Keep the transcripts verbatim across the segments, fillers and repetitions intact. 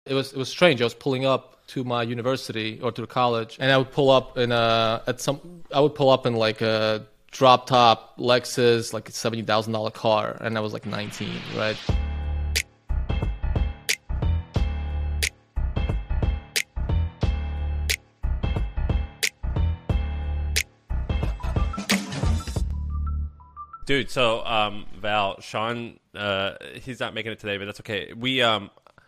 It was it was strange. I was pulling up to my university or to the college, and I would pull up in a at some. I would pull up in like a drop top Lexus, like a seventy thousand dollar car, and I was like nineteen, right? Dude, so um, Val, Sean, uh, he's not making it today, but that's okay. We um,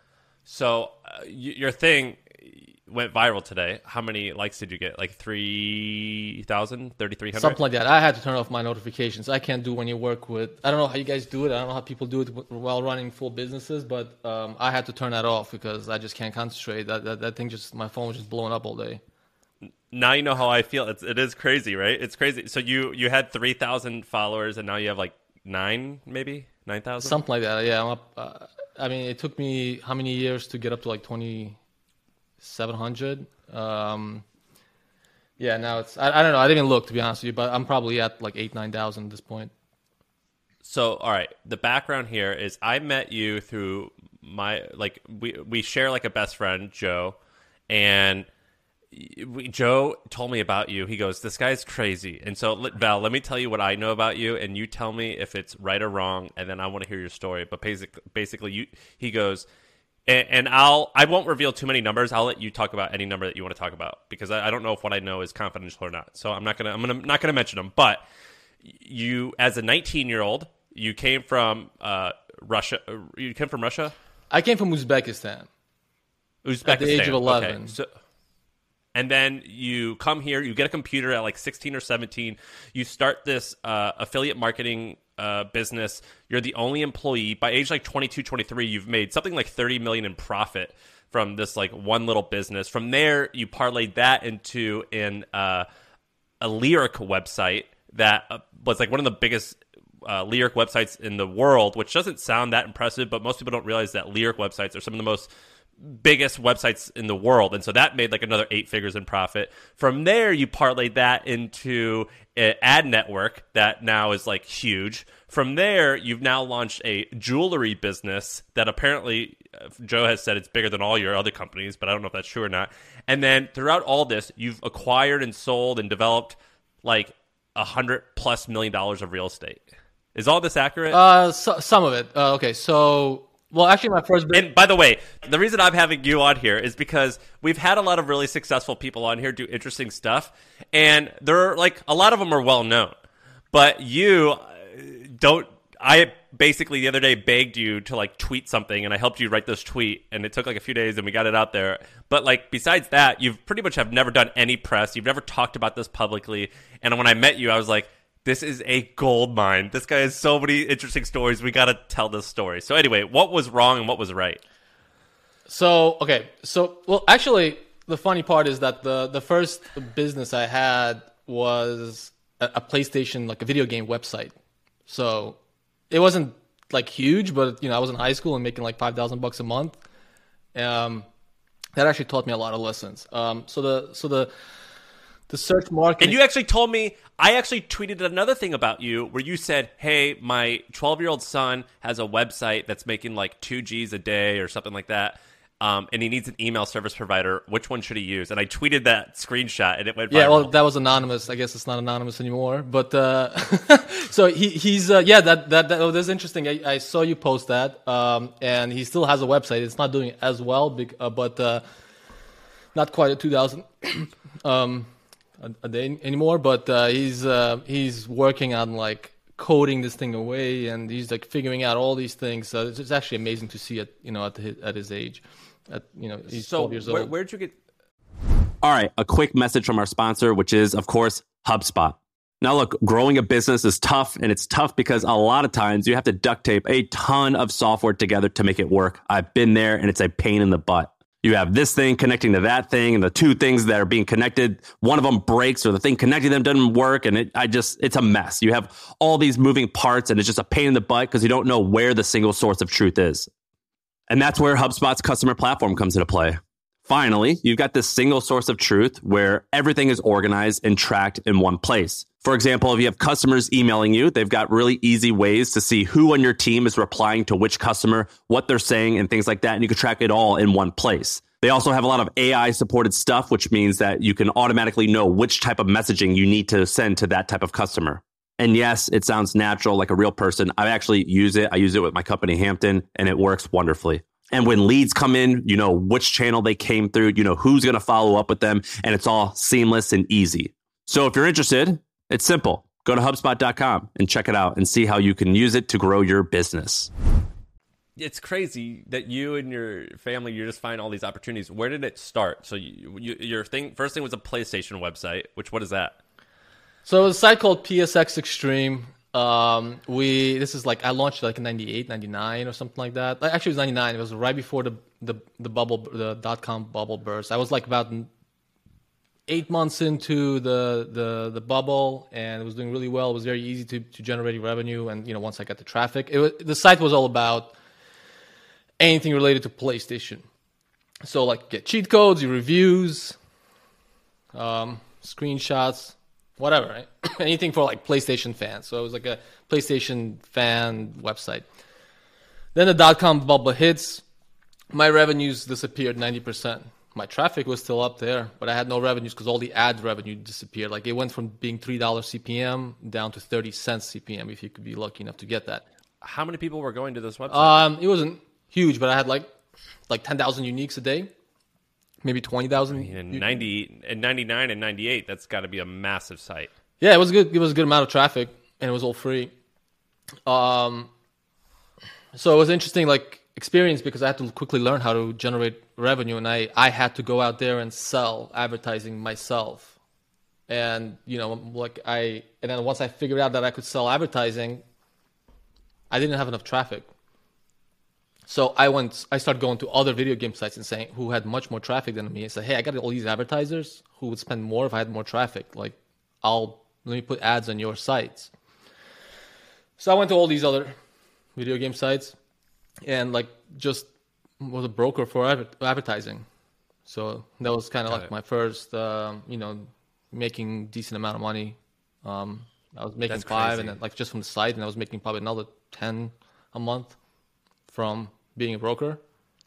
so uh, y- your thing went viral today. How many likes did you get? Like three thousand, thirty-three hundred? Something like that. I had to turn off my notifications. I can't do when you work with. I don't know how you guys do it. I don't know how people do it while running full businesses, but um, I had to turn that off because I just can't concentrate. That that, that thing just my phone was just blowing up all day. Now you know how I feel. It's, it is crazy, right? It's crazy. So you, you had three thousand followers, and now you have like nine, maybe? nine thousand? Something like that, yeah. I'm up, uh, I mean, it took me how many years to get up to like twenty-seven hundred? Um, yeah, now it's, I, I don't know. I didn't even look, to be honest with you, but I'm probably at like eight, nine thousand at this point. So, all right, the background here is I met you through my, like, we, we share like a best friend, Joe, and We, Joe told me about you. He goes, this guy's crazy. And so, Val, let me tell you what I know about you, and you tell me if it's right or wrong, and then I want to hear your story. But basic, basically, you, he goes, and, and I'll, I won't reveal too many numbers. I'll let you talk about any number that you want to talk about, because I, I don't know if what I know is confidential or not. So I'm not gonna, I'm gonna, not gonna mention them. But you, as a nineteen-year-old, you came from uh, Russia. You came from Russia. I came from Uzbekistan. Uzbekistan. At the age of eleven. Okay. So, and then you come here, you get a computer at like sixteen or seventeen. You start this uh, affiliate marketing uh, business. You're the only employee. By age like twenty-two, twenty-three, you've made something like thirty million dollars in profit from this like one little business. From there, you parlayed that into an, uh, a Lyric website that was like one of the biggest uh, Lyric websites in the world, which doesn't sound that impressive, but most people don't realize that Lyric websites are some of the most biggest websites in the world. And so that made like another eight figures in profit. From there, you parlayed that into an ad network that now is like huge. From there, you've now launched a jewelry business that apparently uh, Joe has said it's bigger than all your other companies, but I don't know if that's true or not. And then throughout all this, you've acquired and sold and developed like a hundred plus million dollars of real estate. Is all this accurate? Uh, so, some of it. Uh, okay, so Well, actually, my first. And by the way, the reason I'm having you on here is because we've had a lot of really successful people on here do interesting stuff, and there are like a lot of them are well known, but you don't. I basically the other day begged you to like tweet something, and I helped you write this tweet, and it took like a few days, and we got it out there. But like besides that, you've pretty much have never done any press. You've never talked about this publicly, and when I met you, I was like, this is a gold mine. This guy has so many interesting stories. We got to tell this story. So anyway, what was wrong and what was right? So, okay. So, well, actually, the funny part is that the, the first business I had was a, a PlayStation, like a video game website. So it wasn't like huge, but you know, I was in high school and making like five thousand bucks a month. Um, that actually taught me a lot of lessons. Um, so the, so the, the search marketing. And you actually told me, I actually tweeted another thing about you where you said, hey, my twelve-year-old son has a website that's making like two G's a day or something like that, um, and he needs an email service provider. Which one should he use? And I tweeted that screenshot, and it went viral. Yeah, well, that was anonymous. I guess it's not anonymous anymore. But uh, so he he's uh, yeah, that that, that oh, that's interesting. I, I saw you post that, um, and he still has a website. It's not doing as well, big, uh, but uh, not quite at two thousand. um, A, a day anymore, but uh, he's uh, he's working on like coding this thing away, and he's like figuring out all these things. So it's, it's actually amazing to see it, you know, at his, at his age, at you know, he's so twelve years where, old. Where'd you get? All right, a quick message from our sponsor, which is of course HubSpot. Now, look, growing a business is tough, and it's tough because a lot of times you have to duct tape a ton of software together to make it work. I've been there, and it's a pain in the butt. You have this thing connecting to that thing, and the two things that are being connected, one of them breaks, or the thing connecting them doesn't work, and it, I just, it's a mess. You have all these moving parts, and it's just a pain in the butt because you don't know where the single source of truth is. And that's where HubSpot's customer platform comes into play. Finally, you've got this single source of truth where everything is organized and tracked in one place. For example, if you have customers emailing you, they've got really easy ways to see who on your team is replying to which customer, what they're saying, and things like that. And you can track it all in one place. They also have a lot of A I supported stuff, which means that you can automatically know which type of messaging you need to send to that type of customer. And yes, it sounds natural, like a real person. I actually use it. I use it with my company, Hampton, and it works wonderfully. And when leads come in, you know which channel they came through, you know who's going to follow up with them, and it's all seamless and easy. So if you're interested, it's simple. Go to HubSpot dot com and check it out and see how you can use it to grow your business. It's crazy that you and your family, you just find all these opportunities. Where did it start? So you, you, your thing, first thing was a PlayStation website, which what is that? So it was a site called P S X Extreme. Um, we this is like I launched like in ninety-eight, ninety-nine or something like that. Like, actually, it was ninety-nine. It was right before the the the bubble, the dot com bubble burst. I was like about eight months into the the the bubble, and it was doing really well. It was very easy to to generate revenue, and you know once I got the traffic, it was, the site was all about anything related to PlayStation. So like get cheat codes, your reviews, um, screenshots. Whatever, right? Anything for like PlayStation fans. So it was like a PlayStation fan website. Then the dot-com bubble hits. My revenues disappeared ninety percent. My traffic was still up there, but I had no revenues because all the ad revenue disappeared. Like it went from being three dollars C P M down to thirty cents C P M if you could be lucky enough to get that. How many people were going to this website? Um, it wasn't huge, but I had like like ten thousand uniques a day. Maybe twenty thousand. In ninety, in ninety-nine and ninety-eight, that's got to be a massive site. Yeah, it was good. It was a good amount of traffic, and it was all free. Um, so it was interesting, like experience because I had to quickly learn how to generate revenue, and I I had to go out there and sell advertising myself. And you know, like I and then once I figured out that I could sell advertising, I didn't have enough traffic. So I went, I started going to other video game sites and saying, who had much more traffic than me, and said, hey, I got all these advertisers who would spend more if I had more traffic. Like, I'll, let me put ads on your sites. So I went to all these other video game sites and like just was a broker for adver- advertising. So that was kind of like it. my first, um, you know, making decent amount of money. Um, I was making That's five crazy. and then like just from the site, and I was making probably another ten a month from being a broker.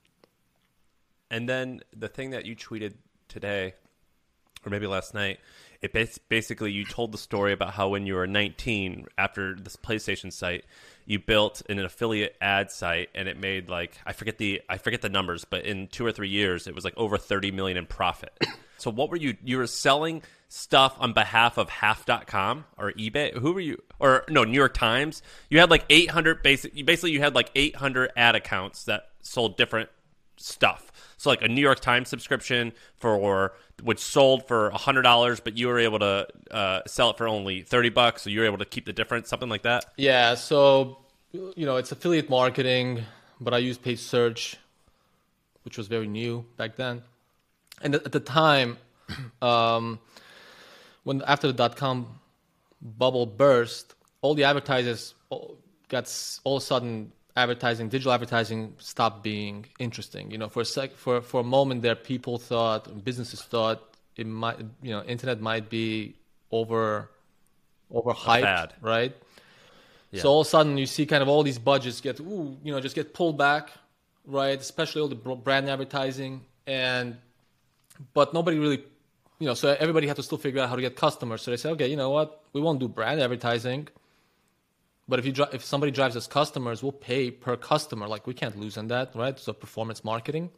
And then the thing that you tweeted today, or maybe last night, it bas- basically you told the story about how when you were nineteen, after this PlayStation site, you built an affiliate ad site, and it made like I forget the I forget the numbers, but in two or three years, it was like over thirty million in profit. So what were you? You were selling stuff on behalf of half dot com or eBay? Who were you? Or no, New York Times. You had like eight hundred basic. You basically you had like eight hundred ad accounts that sold different stuff. So like a New York Times subscription for which sold for a hundred dollars, but you were able to uh, sell it for only thirty bucks. So you were able to keep the difference, something like that. Yeah. So you know it's affiliate marketing, but I used paid search, which was very new back then. And at the time, um, when after the dot-com bubble burst, all the advertisers got all of a sudden advertising, digital advertising stopped being interesting. You know, for a sec, for for a moment there, people thought, businesses thought it might, you know, internet might be over overhyped, right? Yeah. So all of a sudden, you see kind of all these budgets get, ooh, you know, just get pulled back, right? Especially all the brand advertising and. But nobody really, you know, so everybody had to still figure out how to get customers. So they said, okay, you know what? We won't do brand advertising. But if you dri- if somebody drives us customers, we'll pay per customer. Like we can't lose on that, right? So performance marketing.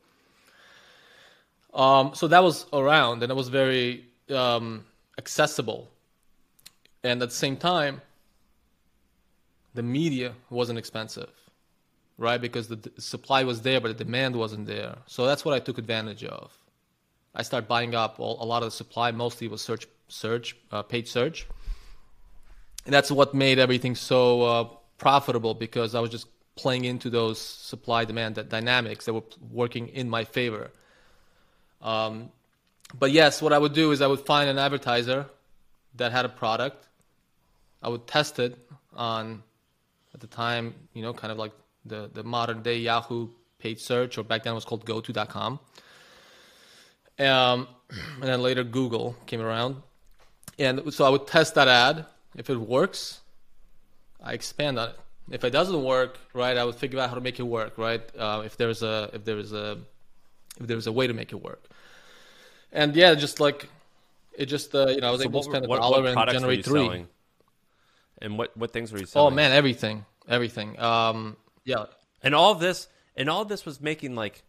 Um, so that was around and it was very um, accessible. And at the same time, the media wasn't expensive, right? Because the d- supply was there, but the demand wasn't there. So that's what I took advantage of. I started buying up all, a lot of the supply. Mostly was search, search, uh, paid search, and that's what made everything so uh, profitable because I was just playing into those supply-demand dynamics that were working in my favor. Um, but yes, what I would do is I would find an advertiser that had a product. I would test it on, at the time, you know, kind of like the the modern day Yahoo paid search, or back then it was called go to dot com. Um, and then later Google came around. And so I would test that ad. If it works, I expand on it. If it doesn't work, right, I would figure out how to make it work, right? Uh, if there's a if there's a if there's a way to make it work. And yeah, just like it just uh, you know I was So able what, to spend a what, dollar what and products were generate you three. selling? And what, what things were you Oh selling? man, everything, everything. Um, yeah. And all of this, and all of this was making like,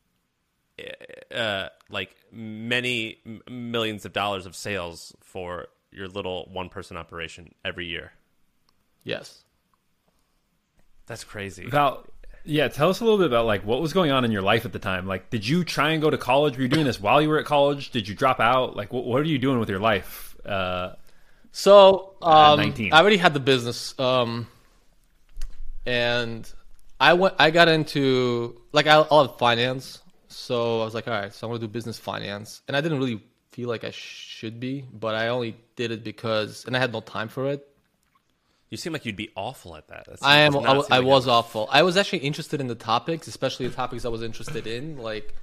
uh, like many m- millions of dollars of sales for your little one person operation every year. Yes. That's crazy. Val, yeah, tell us a little bit about like what was going on in your life at the time. Like, did you try and go to college? Were you doing this while you were at college? Did you drop out? Like, what, what are you doing with your life? Uh, So um, nineteen. I already had the business, um, and I went. I got into like I, I love finance, so I was like, all right, so I'm gonna do business finance, and I didn't really feel like I should be, but I only did it because, and I had no time for it. You seem like you'd be awful at that. That I am. does I, not w- seem I like was a- awful. I was actually interested in the topics, especially the topics I was interested in, like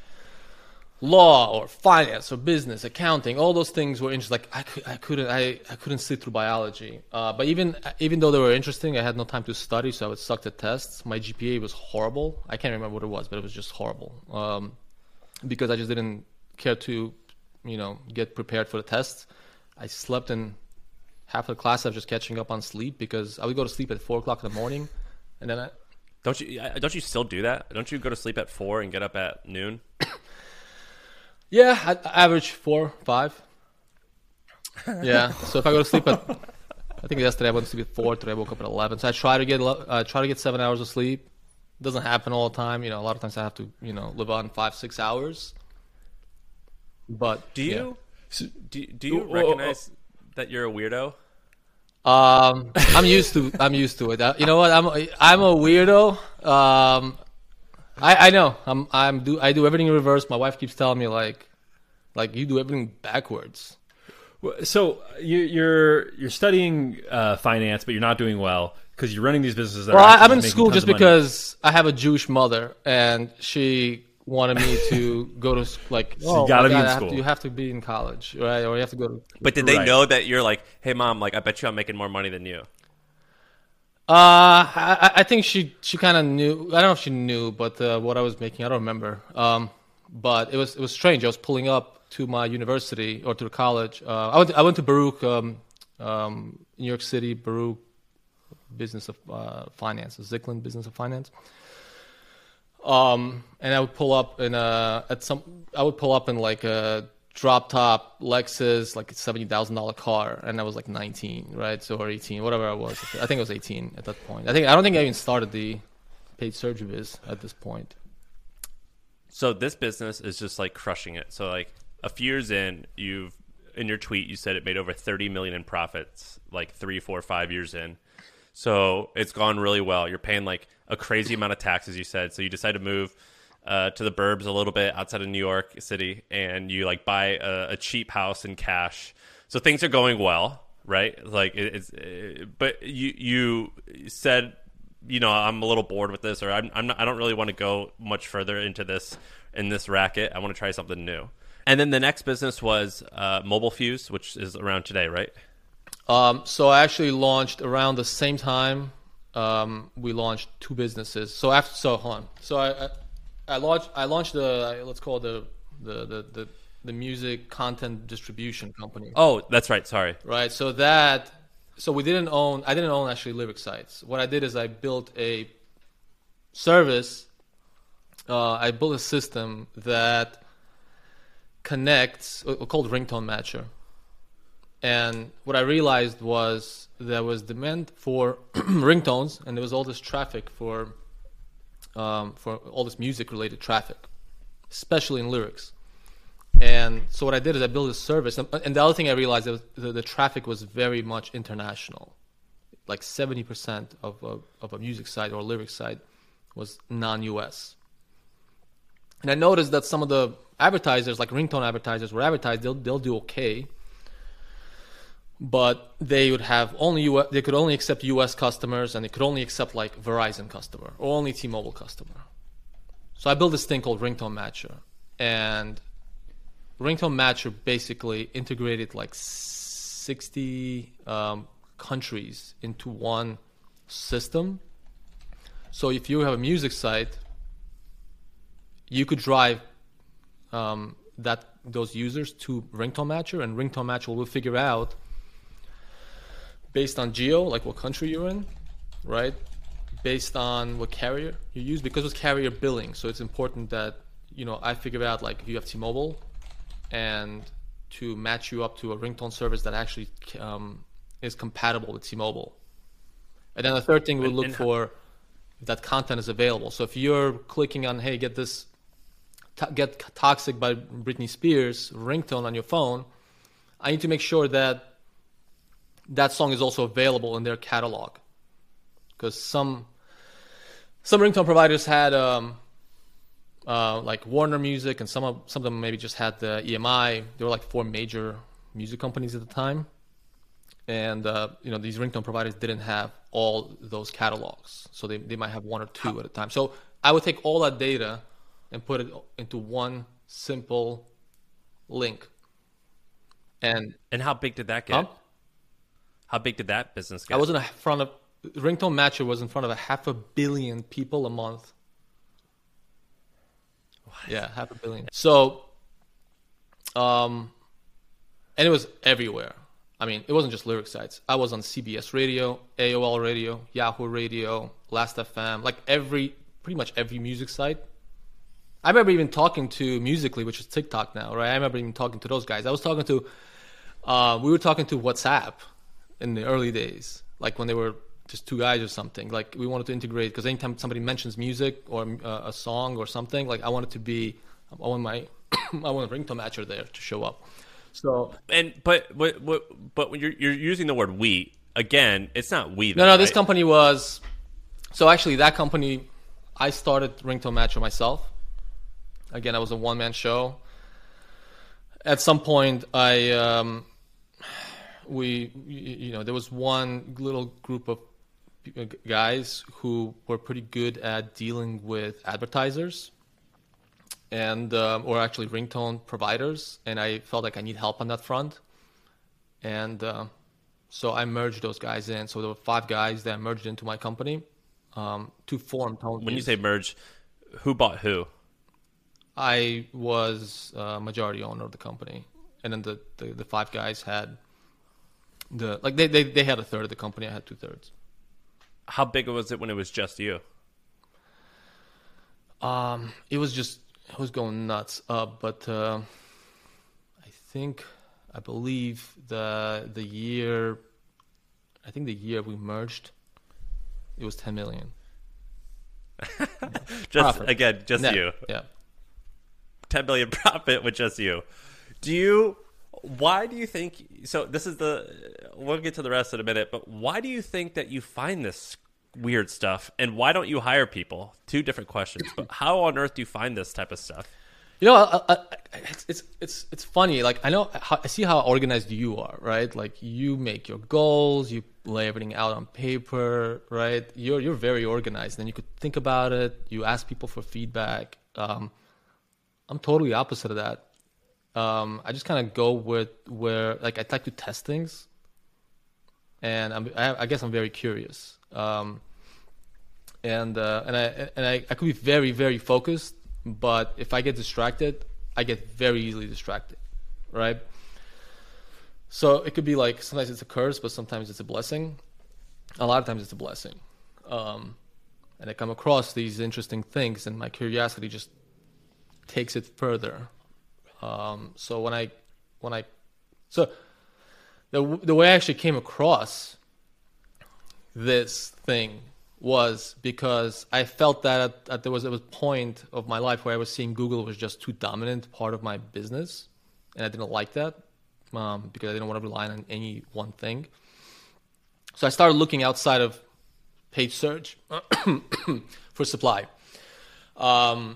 law or finance or business, accounting. All those things were interesting. Like I, could, I couldn't. I, I couldn't sit through biology. Uh, but even even though they were interesting, I had no time to study, so I would suck the tests. My G P A was horrible. I can't remember what it was, but it was just horrible. Um, because I just didn't care to, you know, get prepared for the tests. I slept in half of the class. I was just catching up on sleep because I would go to sleep at four o'clock in the morning, and then I, Don't you? I- Don't you still do that? Don't you go to sleep at four and get up at noon? yeah, I, I average four, five. Yeah. So if I go to sleep at, I think yesterday I went to sleep at four. Today I woke up at eleven. So I try to get uh, try to get seven hours of sleep. Doesn't happen all the time. You know, a lot of times I have to, you know, live on five, six hours. But Do you? Do, do you Well, recognize that you're a weirdo? Um, I'm used to I'm used to it. Uh, You know what? I'm a, I'm a weirdo. Um, I I know. I'm I'm do I do everything in reverse. My wife keeps telling me like, like you do everything backwards. so you, you're you're studying uh, finance, but you're not doing well because you're running these businesses. That Well, are I, actually I'm in making school tons just of money. because I have a Jewish mother, and she wanted me to go to s- like. Oh, gotta my be God, in I have school. to- you have to be in college, right? Or you have to go to. But did they Right. know that you're like, hey, mom, like I bet you I'm making more money than you? Uh, I, I think she she kind of knew. I don't know if she knew, but uh, what I was making, I don't remember. Um, but it was it was strange. I was pulling up to my university or to the college. Uh, I went I went to Baruch, um, um, New York City, Baruch Business of uh, Finance, Zicklin Business of Finance. Um, and I would pull up in a at some. I would pull up in like a drop top Lexus, like a seventy thousand dollar car, and I was like nineteen, right? So or eighteen, whatever I was. I think I was eighteen at that point. I think I don't think I even started the paid surgery biz at this point. So this business is just like crushing it. So like a few years in, you've in your tweet you said it made over thirty million in profits, like three, four, five years in. So it's gone really well. You're paying like a crazy amount of taxes, you said. So you decide to move uh, to the burbs a little bit outside of New York City, and you like buy a, a cheap house in cash. So things are going well, right? Like it, it's, it, but you you said, you know, I'm a little bored with this, or I'm, I'm not, I don't really want to go much further into this in this racket. I want to try something new. And then the next business was uh, Mobile Fuse, which is around today, right? Um, so I actually launched around the same time. Um, we launched two businesses. So after, so hold on. So I, I, I launched, I launched the, let's call it the, the, the, the, the music content distribution company, Oh, that's right. Sorry. right? So that, so we didn't own, I didn't own actually lyric sites. What I did is I built a service. Uh, I built a system that connects, uh, called Ringtone Matcher. And what I realized was there was demand for ringtones, and there was all this traffic for um, for all this music-related traffic, especially in lyrics. And so what I did is I built a service, and, and the other thing I realized was the, the traffic was very much international. Like seventy percent of a, of a music site or a lyric site was non-U S. And I noticed that some of the advertisers, like ringtone advertisers, were advertised, they'll they'll do okay. But they would have only U S, they could only accept U S customers, and they could only accept like Verizon customer or only T-Mobile customer. So I built this thing called Ringtone Matcher, and Ringtone Matcher basically integrated like sixty um, countries into one system. So if you have a music site, you could drive um, that those users to Ringtone Matcher, and Ringtone Matcher will figure out based on geo, like what country you're in, right? Based on what carrier you use, because it's carrier billing. So it's important that, you know, I figure out like if you have T-Mobile, and to match you up to a ringtone service that actually um, is compatible with T-Mobile. And then the third thing we look and, and for if that content is available. So if you're clicking on, hey, get this, t- get Toxic by Britney Spears ringtone on your phone, I need to make sure that that song is also available in their catalog. Because some some ringtone providers had um, uh, like Warner Music, and some of some of them maybe just had the E M I. There were like four major music companies at the time, and uh, you know these ringtone providers didn't have all those catalogs, so they they might have one or two at a time. So I would take all that data and put it into one simple link. And and how big did that get? Huh? How big did that business get? I was in front of Ringtone Matcher was in front of a half a billion people a month. What? Yeah, half a billion. So, um, and it was everywhere. I mean, it wasn't just lyric sites. I was on C B S Radio, A O L Radio, Yahoo Radio, Last F M, like every, pretty much every music site. I remember even talking to Musical.ly, which is TikTok now, right? I remember even talking to those guys. I was talking to, uh, we were talking to WhatsApp in the early days, like when they were just two guys or something. Like we wanted to integrate, because anytime somebody mentions music or uh, a song or something, like I wanted to be, I want my, I want a Ringtone Matcher there to show up. So and but but but, but when you're you're using the word we again, it's not we. No, no, right? This company was, so actually that company, I started Ringtone Matcher myself. Again, I was a one man show. At some point, I um, we you know there was one little group of guys who were pretty good at dealing with advertisers and um, or actually ringtone providers, and I felt like I need help on that front, and uh, so I merged those guys in. So there were five guys that merged into my company um, to form Tone. When you say merge, who bought who? I was a majority owner of the company, and then the, the, the five guys had the like they, they they had a third of the company. I had two thirds. How big was it when it was just you? Um, it was just it was going nuts. Uh, but uh, I think I believe the the year, I think the year we merged, it was ten million. just Profit. Again, just Net. you. Yeah. ten million profit with just you. Do you, why do you think, so this is the, we'll get to the rest in a minute, but why do you think that you find this weird stuff, and why don't you hire people? Two different questions, but how on earth do you find this type of stuff? You know, I, I, it's, it's it's it's funny. Like I know, how, I see how organized you are, right? Like you make your goals, you lay everything out on paper, right? You're you're very organized, and you could think about it. You ask people for feedback. Um, I'm totally opposite of that. Um, I just kind of go with where, like, I like to test things, and I'm, I, I guess I'm very curious. Um, and uh, and I and I, I could be very very focused, but if I get distracted, I get very easily distracted, right? So it could be like sometimes it's a curse, but sometimes it's a blessing. A lot of times it's a blessing, um, and I come across these interesting things, and my curiosity just takes it further. Um, so when I, when I, so the the way I actually came across this thing was because I felt that at, at there was a point of my life where I was seeing Google was just too dominant part of my business, and I didn't like that um, because I didn't want to rely on any one thing. So I started looking outside of paid search for supply. Um,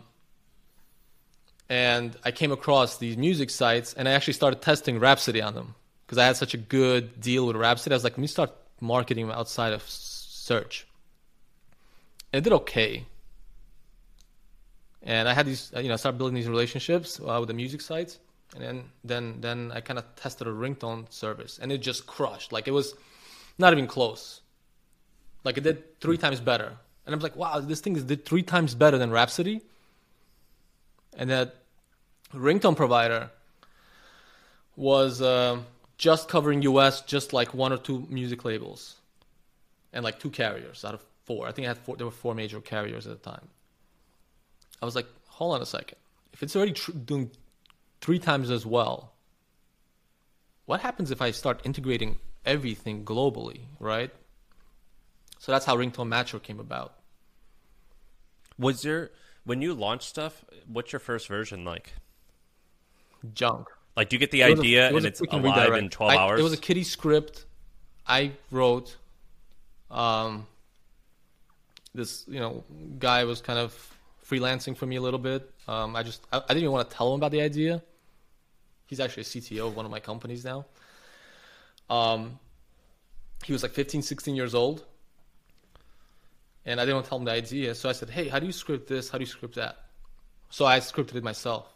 And I came across these music sites, and I actually started testing Rhapsody on them because I had such a good deal with Rhapsody. I was like, let me start marketing them outside of search. And it did okay. And I had these, you know, I started building these relationships uh, with the music sites. And then then then I kind of tested a ringtone service, and it just crushed. Like it was not even close. Like it did three times better. And I was like, wow, this thing is did three times better than Rhapsody. And that ringtone provider was uh, just covering U S, just like one or two music labels, and like two carriers out of four. I think I had four. There were four major carriers at the time. I was like, hold on a second. If it's already tr- doing three times as well, what happens if I start integrating everything globally, right? So that's how Ringtone Matcher came about. Was there, when you launch stuff, what's your first version like? Junk. Like, do you get the It was a- idea it was and a it's freaking alive redirect. in twelve I- hours? It was a kiddie script I wrote. Um, this, you know, guy was kind of freelancing for me a little bit. Um, I just, I, I didn't even want to tell him about the idea. He's actually a C T O of one of my companies now. Um, he was like fifteen, sixteen years old. And I didn't want to tell him the idea. So I said, hey, how do you script this? How do you script that? So I scripted it myself.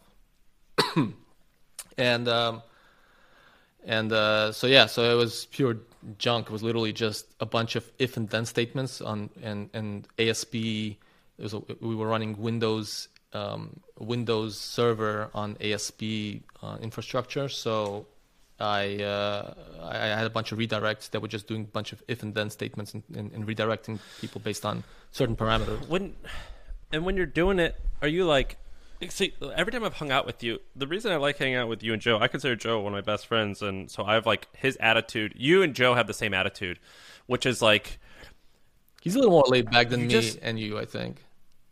and, um, and, uh, so yeah, so it was pure junk. It was literally just a bunch of if and then statements on, and, and A S P. It was a, we were running Windows, um, Windows server on A S P uh, infrastructure. So I, uh, I had a bunch of redirects that were just doing a bunch of if and then statements and, and, and redirecting people based on certain parameters. When, and when you're doing it, are you like, see, every time I've hung out with you, the reason I like hanging out with you and Joe, I consider Joe one of my best friends, and so I have like his attitude. You and Joe have the same attitude, which is like, he's a little more laid back than me just, and you, I think.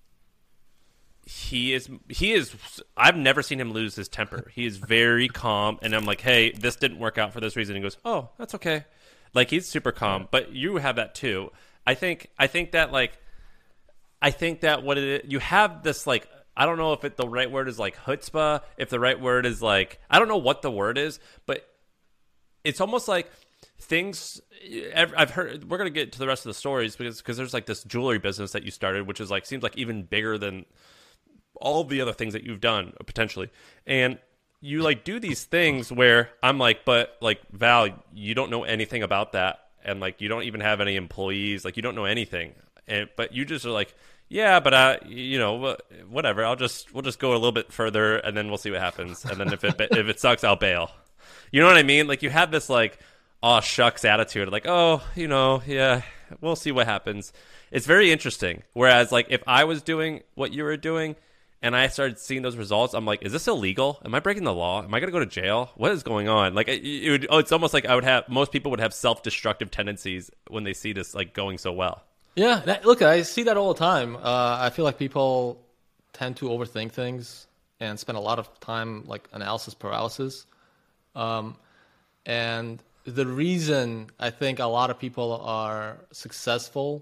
He is, he is, I've never seen him lose his temper. He is very calm, and I'm like, hey, this didn't work out for this reason. He goes, oh, that's okay. Like, he's super calm, but you have that too. I think, I think that like, I think that what it is, you have this like, I don't know if it, the right word is like chutzpah, if the right word is like, I don't know what the word is, but it's almost like things, I've heard, we're going to get to the rest of the stories because, because there's like this jewelry business that you started, which is like, seems like even bigger than all the other things that you've done potentially. And you like do these things where I'm like, but like, Val, you don't know anything about that. And like, you don't even have any employees. Like, you don't know anything. And, but you just are like, yeah, but uh, you know, whatever. I'll just, we'll just go a little bit further and then we'll see what happens. And then if it, if it sucks, I'll bail. You know what I mean? Like, you have this like, oh shucks attitude. Like, oh, you know, yeah, we'll see what happens. It's very interesting. Whereas like, if I was doing what you were doing, and I started seeing those results, I'm like, is this illegal? Am I breaking the law? Am I going to go to jail? What is going on? Like, it, it would, oh, it's almost like I would have, most people would have self-destructive tendencies when they see this, like, going so well. Yeah, that, look, I see that all the time. Uh, I feel like people tend to overthink things and spend a lot of time, like, analysis paralysis. Um, and the reason I think a lot of people are successful,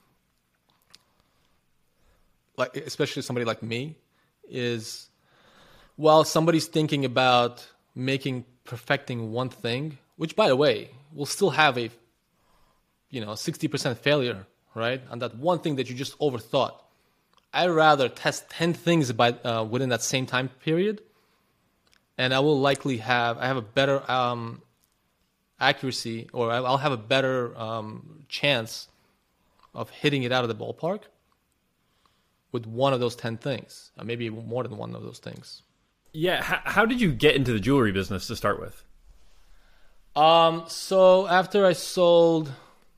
like especially somebody like me, is while somebody's thinking about making perfecting one thing, which by the way will still have a you know sixty percent failure, right, on that one thing that you just overthought. I'd rather test ten things by uh, within that same time period, and I will likely have I have a better um, accuracy, or I'll have a better um, chance of hitting it out of the ballpark with one of those ten things, or maybe more than one of those things. Yeah, how, how did you get into the jewelry business to start with? Um, so after I sold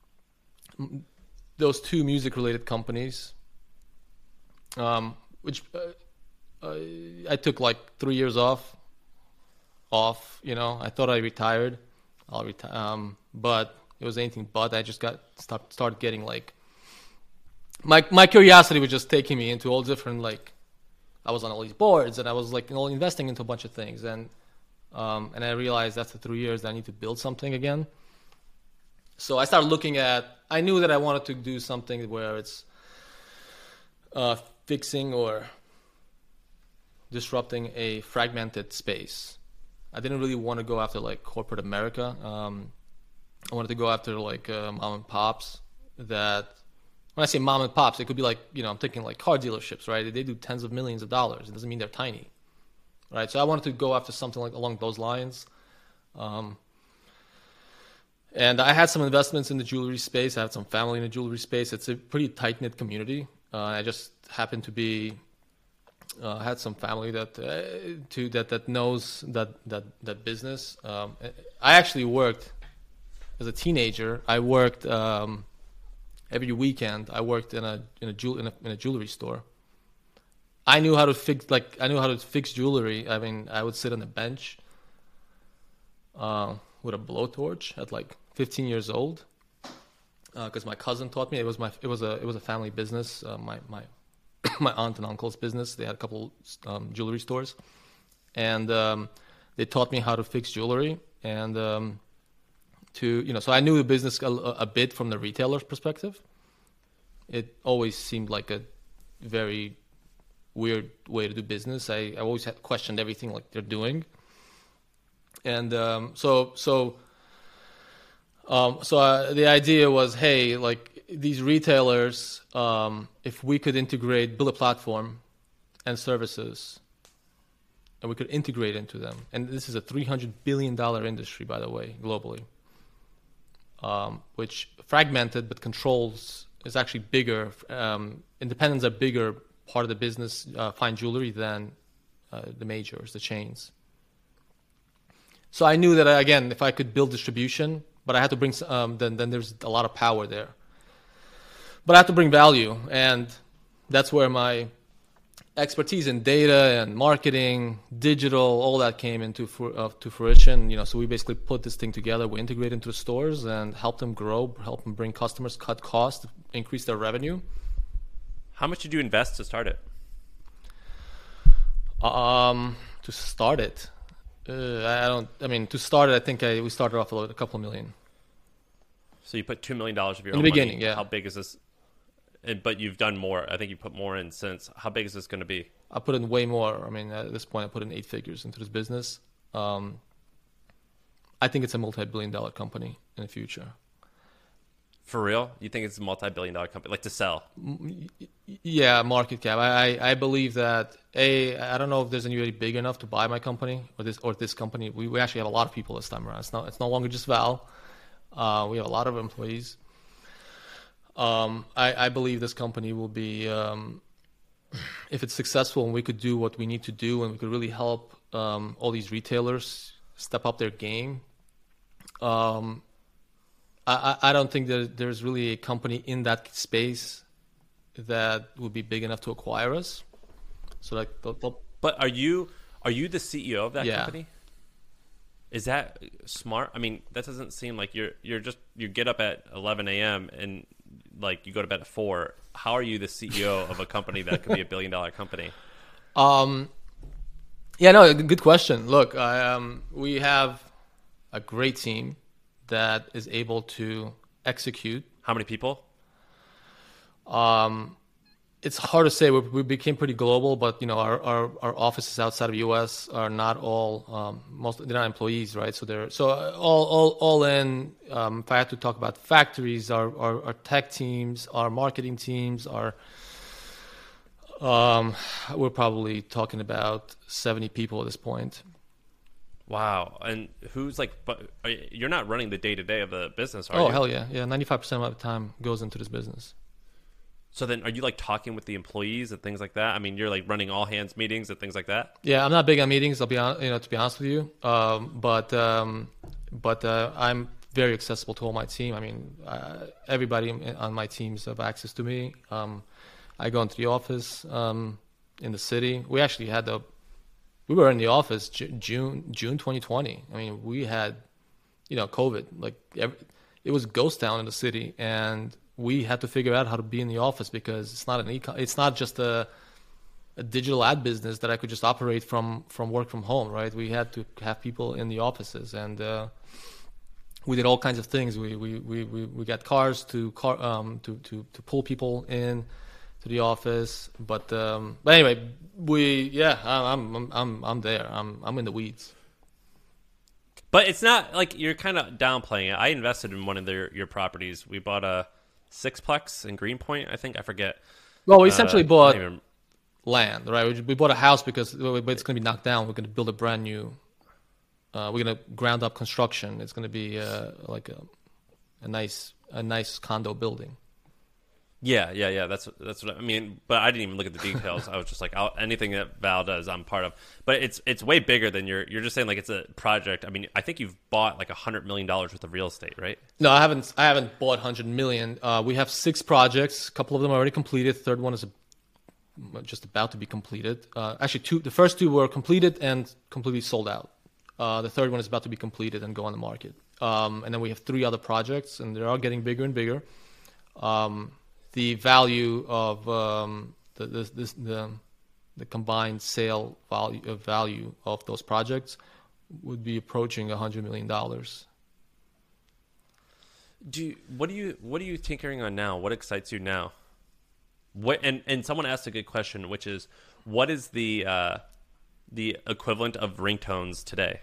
those two music-related companies, um, which uh, uh, I took like three years off. Off, you know, I thought I retired. I'll retire, um, but it was anything but. I just got start, started getting like. My my curiosity was just taking me into all different, like, I was on all these boards and I was like, you know, investing into a bunch of things, and um, and I realized after three years that I need to build something again. So I started looking at. I knew that I wanted to do something where it's uh, fixing or disrupting a fragmented space. I didn't really want to go after like corporate America. Um, I wanted to go after like uh, mom and pops that. When I say mom and pops, it could be like, you know, I'm thinking like car dealerships, right? They do tens of millions of dollars. It doesn't mean they're tiny, right? So I wanted to go after something like along those lines. Um, and I had some investments in the jewelry space. I had some family in the jewelry space. It's a pretty tight-knit community. Uh, I just happened to be uh, had some family that uh, to that that knows that that that business. Um, I actually worked as a teenager. I worked um, every weekend. I worked in a in a, jewel, in a in a jewelry store. I knew how to fix like I knew how to fix jewelry. I mean, I would sit on the bench uh, with a blowtorch at like fifteen years old because uh, my cousin taught me. It was my it was a it was a family business. Uh, my my my aunt and uncle's business. They had a couple um, jewelry stores, and um, they taught me how to fix jewelry and um, to you know. So I knew the business a, a bit from the retailer's perspective. It always seemed like a very weird way to do business. I, I always had questioned everything like they're doing, and um, so so um, so uh, the idea was, hey, like these retailers, um, if we could integrate, build a platform and services, and we could integrate into them, and this is a three hundred billion dollar industry, by the way, globally, um, which fragmented but controls is actually bigger. Um, independents are bigger part of the business, uh, fine jewelry, than uh, the majors, the chains. So I knew that, uh, again, if I could build distribution, but I had to bring, um, then then there's a lot of power there. But I had to bring value, and that's where my expertise in data and marketing, digital, all that came into fru- uh, to fruition. You know, so we basically put this thing together. We integrate into the stores and help them grow, help them bring customers, cut costs, increase their revenue. How much did you invest to start it? Um, to start it, uh, I don't. I mean, to start it, I think I, we started off with a couple of million. So you put two million dollars of your in own the beginning. money. Yeah. How big is this? And, but you've done more. I think you put more in since. How big is this going to be? I put in way more. I mean, at this point, I put in eight figures into this business. Um, I think it's a multi-billion dollar company in the future. For real? You think it's a multi-billion dollar company, like to sell? Yeah, market cap. I, I, I believe that, A, I don't know if there's anybody big enough to buy my company or this or this company. We, we actually have a lot of people this time around. It's not, it's no longer just Val. Uh, we have a lot of employees. Um, I, I believe this company will be, um, if it's successful and we could do what we need to do and we could really help um, all these retailers step up their game, um, I, I don't think that there's really a company in that space that would be big enough to acquire us. So like, they'll, they'll, but are you are you the C E O of that yeah. company? Is that smart? I mean, that doesn't seem like you're you're just you get up at eleven a.m. and like you go to bed at four. How are you the C E O of a company that could be a billion dollar company? Um, yeah, no, good question. Look, I, um, we have a great team that is able to execute. How many people? Um, it's hard to say. We, we became pretty global, but you know, our, our, our offices outside of U S are not all um, most they're not employees, right? So they're so all all all in. Um, if I had to talk about factories, our, our our tech teams, our marketing teams, our um, we're probably talking about seventy people at this point. Wow. And who's like, but you're not running the day to day of the business, are oh, you? hell yeah. Yeah. ninety-five percent of my time goes into this business. So then are you like talking with the employees and things like that? I mean, you're like running all hands meetings and things like that? Yeah. I'm not big on meetings. I'll be on, you know, to be honest with you. Um, but, um, but, uh, I'm very accessible to all my team. I mean, uh, everybody on my teams have access to me. Um, I go into the office, um, in the city. We actually had the, We were in the office June June twenty twenty. I mean, we had, you know, COVID. Like, every, it was ghost town in the city, and we had to figure out how to be in the office because it's not an e it's not just a, a digital ad business that I could just operate from from work from home, right? We had to have people in the offices, and uh, we did all kinds of things. We we we we, we got cars to car um to to to pull people in to the office, but um, but anyway, we yeah, I'm I'm I'm I'm there. I'm I'm in the weeds. But it's not like you're kind of downplaying it. I invested in one of their your properties. We bought a sixplex in Greenpoint, I think. I forget. Well, we essentially uh, bought even... land, right? We, we bought a house because well, but it's going to be knocked down. We're going to build a brand new. Uh, we're going to ground up construction. It's going to be uh, like a, a nice a nice condo building. Yeah, yeah, yeah. That's that's what I mean. But I didn't even look at the details. I was just like, I'll, anything that Val does, I'm part of. But it's it's way bigger than you're. You're just saying like it's a project. I mean, I think you've bought like a hundred million dollars worth of real estate, right? No, I haven't. I haven't bought hundred million. Uh, we have six projects. A couple of them are already completed. Third one is a, just about to be completed. Uh, actually, two. The first two were completed and completely sold out. Uh, the third one is about to be completed and go on the market. Um, and then we have three other projects, and they are getting bigger and bigger. Um, The value of um, the, the, this, the the combined sale value of value of those projects would be approaching a hundred million dollars. Do you, what do you what are you tinkering on now? What excites you now? What and, and someone asked a good question, which is, what is the uh, the equivalent of ringtones today?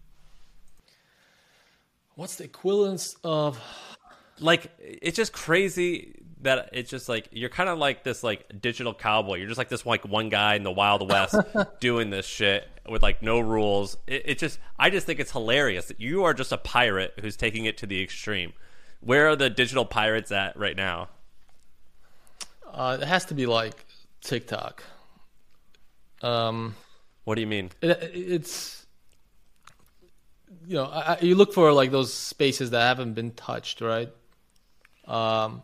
What's the equivalence of? Like, it's just crazy that it's just like you're kind of like this like digital cowboy. You're just like this like one guy in the Wild West doing this shit with like no rules. It, it just I just think it's hilarious that you are just a pirate who's taking it to the extreme. Where are the digital pirates at right now? Uh, it has to be like TikTok. Um, what do you mean? It, it's you know I, you look for like those spaces that haven't been touched, right? Um,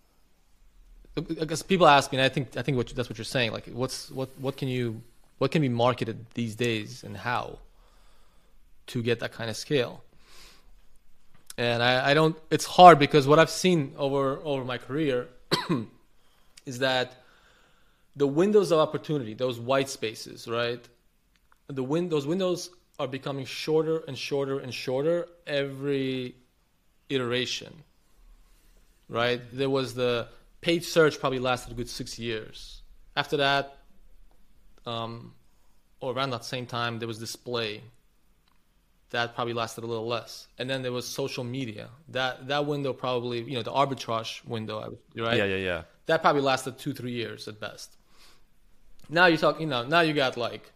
I guess people ask me, and I think I think what, that's what you're saying. Like, what's what what can you what can be marketed these days, and how to get that kind of scale? And I, I don't. It's hard because what I've seen over over my career is that the windows of opportunity, those white spaces, right? The win those windows are becoming shorter and shorter and shorter every iteration. Right? There was the paid search probably lasted a good six years. After that, um, or around that same time, there was display. That probably lasted a little less. And then there was social media. That that window probably, you know, the arbitrage window, right? Yeah, yeah, yeah. That probably lasted two, three years at best. Now you talk, you know, now you got like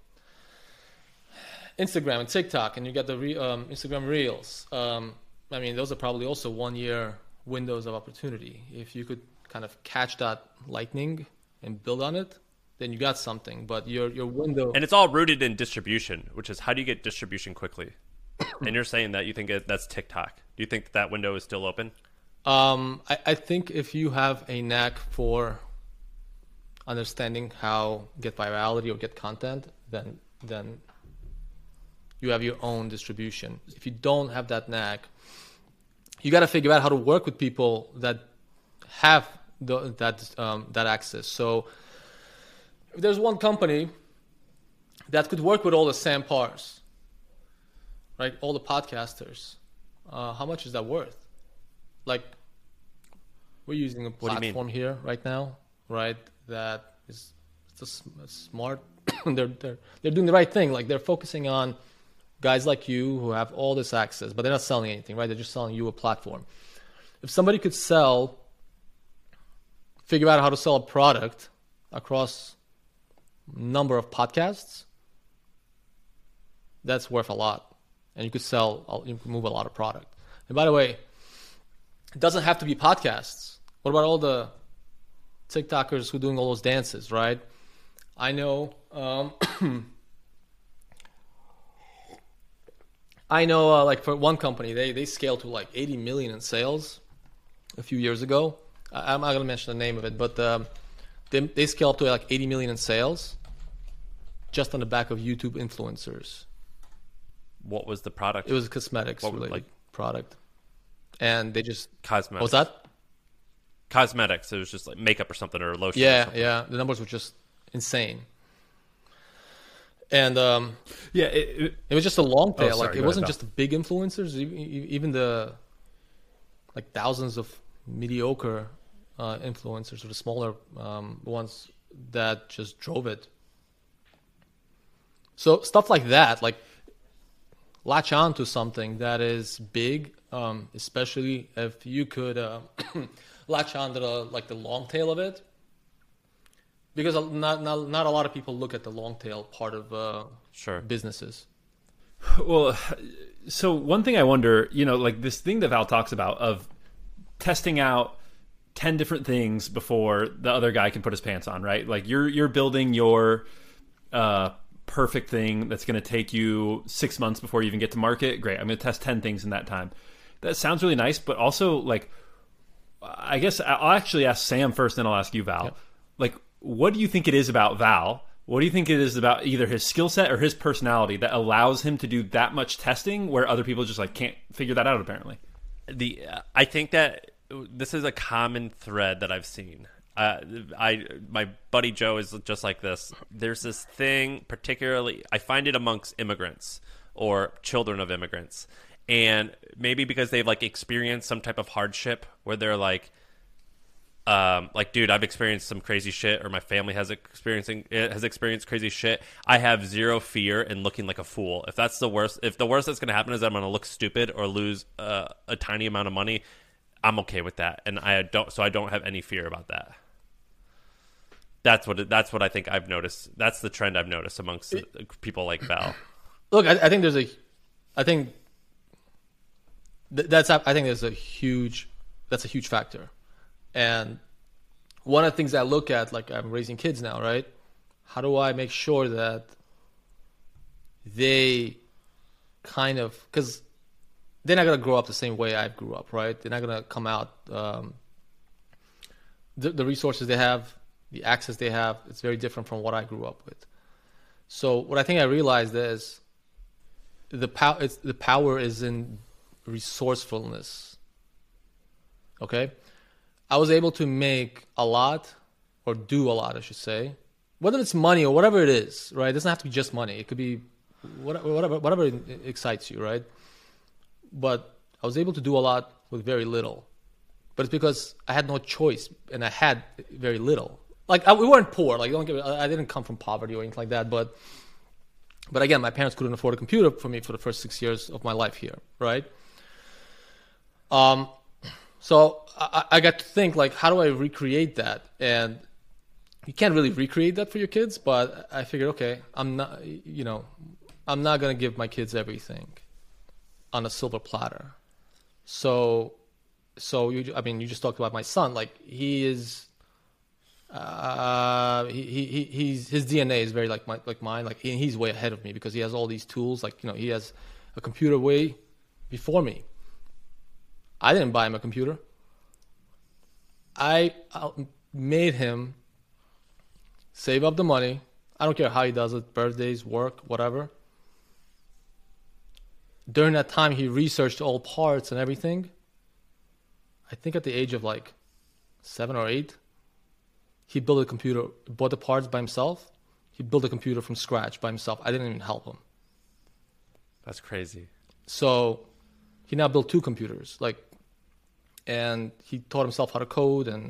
Instagram and TikTok, and you got the re, um, Instagram Reels. Um, I mean, those are probably also one year windows of opportunity. If you could kind of catch that lightning and build on it, then you got something. But your your window, and it's all rooted in distribution, which is how do you get distribution quickly? And you're saying that you think it, that's TikTok. Do you think that window is still open? Um, I, I think if you have a knack for understanding how get virality or get content, then then you have your own distribution. If you don't have that knack, you got to figure out how to work with people that have the, that um, that access. So if there's one company that could work with all the Sam Parrs, right, all the podcasters, uh, how much is that worth? Like, we're using a platform here right now, right, that is it's a, a smart. they're they're they're doing the right thing. Like, they're focusing on guys like you who have all this access, but they're not selling anything, right? They're just selling you a platform. If somebody could sell, figure out how to sell a product across a number of podcasts, that's worth a lot. And you could sell, you can move a lot of product. And by the way, it doesn't have to be podcasts. What about all the TikTokers who are doing all those dances, right? I know... Um, I know, uh, like for one company, they they scaled to like eighty million in sales a few years ago. I, I'm not gonna mention the name of it, but um, they they scaled up to like eighty million in sales just on the back of YouTube influencers. What was the product? It was a cosmetics what, related like, product, and they just cosmetics. What's that? Cosmetics. It was just like makeup or something or lotion. Yeah, or something. yeah. The numbers were just insane. And um, yeah, it, it, it was just a long tail. Oh, sorry, like it go wasn't ahead, just the big influencers. Even, even the like thousands of mediocre uh, influencers or the smaller um, ones that just drove it. So stuff like that, like latch on to something that is big, um, especially if you could uh, latch on to the like the long tail of it. because not, not not a lot of people look at the long tail part of uh, Sure. businesses. Well, so one thing I wonder, you know, like this thing that Val talks about of testing out ten different things before the other guy can put his pants on, right? Like you're you're building your uh, perfect thing that's going to take you six months before you even get to market. Great, I'm going to test ten things in that time. That sounds really nice, but also like, I guess I'll actually ask Sam first, then I'll ask you, Val. Yep. Like, what do you think it is about Val? What do you think it is about either his skill set or his personality that allows him to do that much testing where other people just like can't figure that out apparently? The uh, I think that this is a common thread that I've seen. Uh, I my buddy Joe is just like this. There's this thing, particularly I find it amongst immigrants or children of immigrants, and maybe because they've like experienced some type of hardship where they're like, um, like, dude, I've experienced some crazy shit, or my family has experiencing has experienced crazy shit. I have zero fear in looking like a fool. If that's the worst, if the worst that's going to happen is that I'm going to look stupid or lose uh, a tiny amount of money, I'm okay with that, and I don't. So I don't have any fear about that. That's what that's what I think I've noticed. That's the trend I've noticed amongst it, people like Val. Look, I, I think there's a, I think th- that's I think there's a huge that's a huge factor. And one of the things I look at, like I'm raising kids now, right? How do I make sure that they kind of, because they're not going to grow up the same way I grew up, right? They're not going to come out, um, the, the resources they have, the access they have, it's very different from what I grew up with. So what I think I realized is the, pow- it's, the power is in resourcefulness, okay? I was able to make a lot, or do a lot, I should say, whether it's money or whatever it is, right? It doesn't have to be just money. It could be whatever, whatever, whatever excites you, right? But I was able to do a lot with very little. But it's because I had no choice, and I had very little. Like I, we weren't poor. Like don't get me, I didn't come from poverty or anything like that. But, but again, my parents couldn't afford a computer for me for the first six years of my life here, right? Um. So I, I got to think, like, how do I recreate that? And you can't really recreate that for your kids, but I figured, okay, I'm not, you know, I'm not going to give my kids everything on a silver platter. So, so you, I mean, you just talked about my son. Like, he is, uh, he, he, he's, his D N A is very like my, like mine. Like, he, he's way ahead of me because he has all these tools. Like, you know, he has a computer way before me. I didn't buy him a computer. I made him save up the money. I don't care how he does it, birthdays, work, whatever. During that time, he researched all parts and everything. I think at the age of like seven or eight, he built a computer, bought the parts by himself. He built a computer from scratch by himself. I didn't even help him. That's crazy. So he now built two computers, like, and he taught himself how to code, and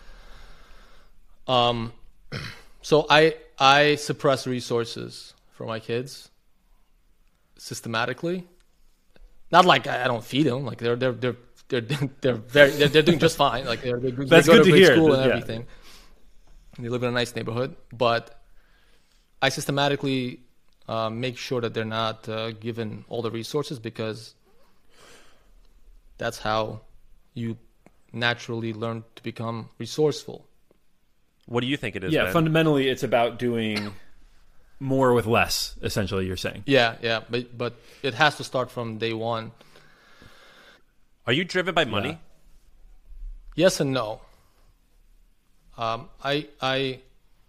um, so I I suppress resources for my kids systematically. Not like I, I don't feed them, like they're they're they're they're they're very they're, they're doing just fine. Like they're, they're That's they go good to, to great hear. school and Yeah. everything. And they live in a nice neighborhood, but I systematically uh, make sure that they're not uh, given all the resources, because that's how you naturally learn to become resourceful. What do you think it is? Yeah, Ben? fundamentally, it's about doing more with less. Essentially, you're saying. Yeah, yeah, but but it has to start from day one. Are you driven by money? Yeah. Yes and no. Um, I I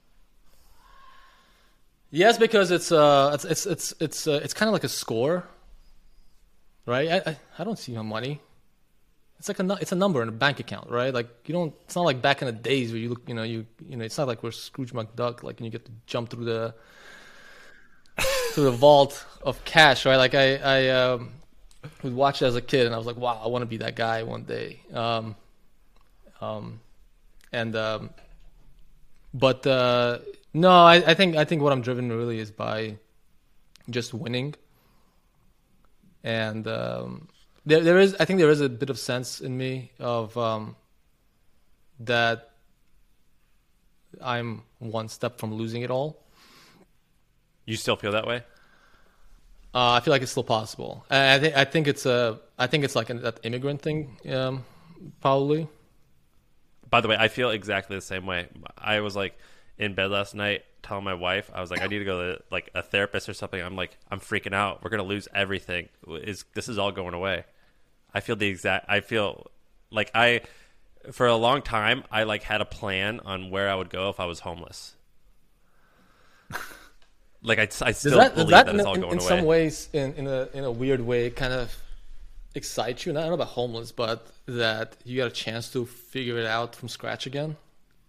yes, because it's uh it's it's it's it's uh, it's kind of like a score, right? I, I I don't see no money. It's like a nu- it's a number in a bank account, right? Like you don't. It's not like back in the days where you look, you know, you you know. It's not like we're Scrooge McDuck, like, and you get to jump through the through the vault of cash, right? Like I I um, would watch it as a kid, and I was like, wow, I want to be that guy one day. Um, um, and um, but uh, no, I, I think I think what I'm driven really is by just winning, and. Um, There, there is. I think there is a bit of sense in me of um, that I'm one step from losing it all. You still feel that way? Uh, I feel like it's still possible. I, I think I think it's a I think it's like an, that immigrant thing, um, probably. By the way, I feel exactly the same way. I was like in bed last night telling my wife, I was like, I need to go to like a therapist or something. I'm like, I'm freaking out. We're gonna lose everything. Is this is all going away? I feel the exact. I feel like I, for a long time, I like had a plan on where I would go if I was homeless. Like I, I still that, believe that, that in, it's all in, going in away. some ways, in, in a in a weird way, kind of excites you. Not, I don't know about homeless, but that you got a chance to figure it out from scratch again.